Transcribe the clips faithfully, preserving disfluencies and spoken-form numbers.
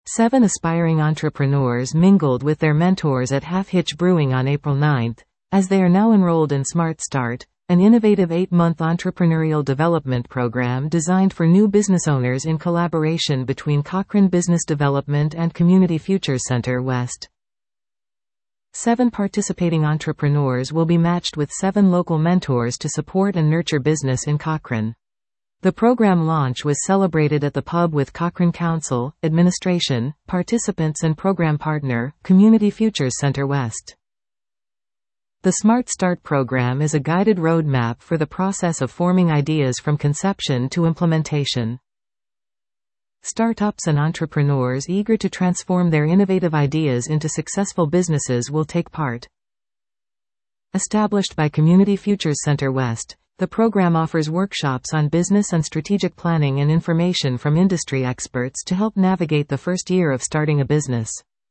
Seven aspiring entrepreneurs mingled with their mentors at Half Hitch Brewing on April ninth, as they are now enrolled in Smart Start, an innovative eight-month entrepreneurial development program designed for new business owners in collaboration between Cochrane Business Development and Community Futures Center West. Seven participating entrepreneurs will be matched with seven local mentors to support and nurture business in Cochrane. The program launch was celebrated at the pub with Cochrane Council, administration, participants and program partner, Community Futures Center West. The Smart Start program is a guided roadmap for the process of forming ideas from conception to implementation. Startups and entrepreneurs eager to transform their innovative ideas into successful businesses will take part. Established by Community Futures Center West, the program offers workshops on business and strategic planning and information from industry experts to help navigate the first year of starting a business.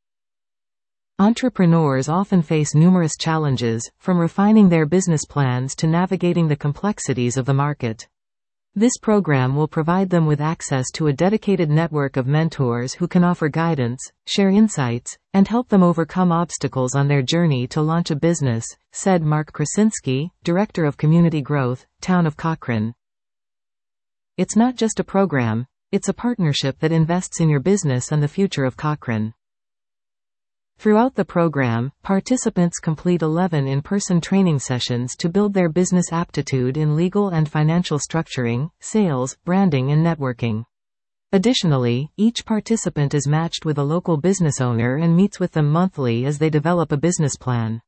Entrepreneurs often face numerous challenges, from refining their business plans to navigating the complexities of the market. This program will provide them with access to a dedicated network of mentors who can offer guidance, share insights, and help them overcome obstacles on their journey to launch a business, said Mark Krasinski, Director of Community Growth, Town of Cochrane. It's not just a program, it's a partnership that invests in your business and the future of Cochrane. Throughout the program, participants complete eleven in-person training sessions to build their business aptitude in legal and financial structuring, sales, branding and networking. Additionally, each participant is matched with a local business owner and meets with them monthly as they develop a business plan.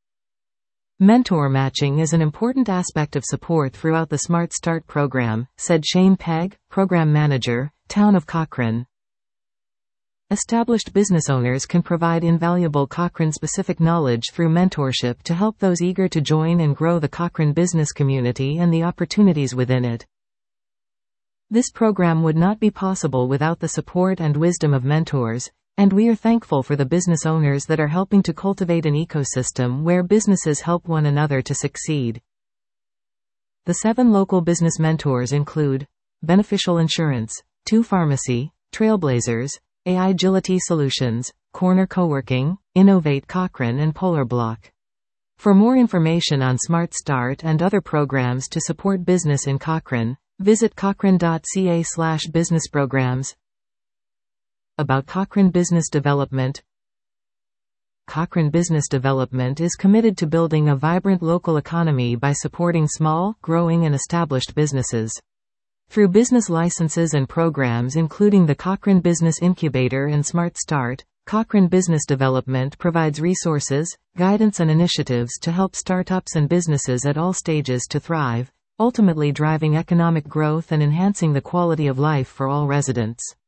Mentor matching is an important aspect of support throughout the Smart Start program, said Shane Pegg, Program Manager, Town of Cochrane. Established business owners can provide invaluable Cochrane-specific knowledge through mentorship to help those eager to join and grow the Cochrane business community and the opportunities within it. This program would not be possible without the support and wisdom of mentors, and we are thankful for the business owners that are helping to cultivate an ecosystem where businesses help one another to succeed. The seven local business mentors include Beneficial Insurance, Two Pharmacy, Trailblazers, A I Agility Solutions, Corner Coworking, Innovate Cochrane and Polar Block. For more information on Smart Start and other programs to support business in Cochrane, visit cochrane dot c a slash business programs. About Cochrane Business Development. Cochrane Business Development is committed to building a vibrant local economy by supporting small, growing and established businesses. Through business licenses and programs including the Cochrane Business Incubator and Smart Start, Cochrane Business Development provides resources, guidance and initiatives to help startups and businesses at all stages to thrive, ultimately driving economic growth and enhancing the quality of life for all residents.